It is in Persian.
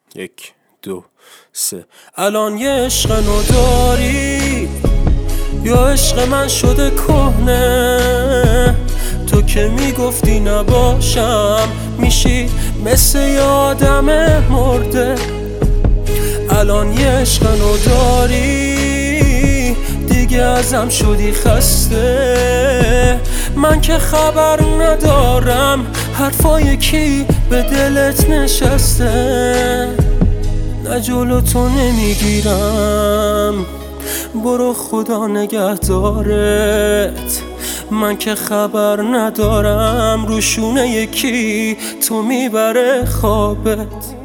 1 2 3 الان یه عشق نو داری یا عشق من شده کهنه؟ تو که میگفتی نباشم میشی مثل یه آدم مرده. الان یه عشق نو داری دیگه ازم شدی خسته. من که خبر ندارم حرفای کی به دلت نشسته. نه جلو تو نمیگیرم برو خدا نگهدارت. من که خبر ندارم روشونه یکی تو میبره خوابت.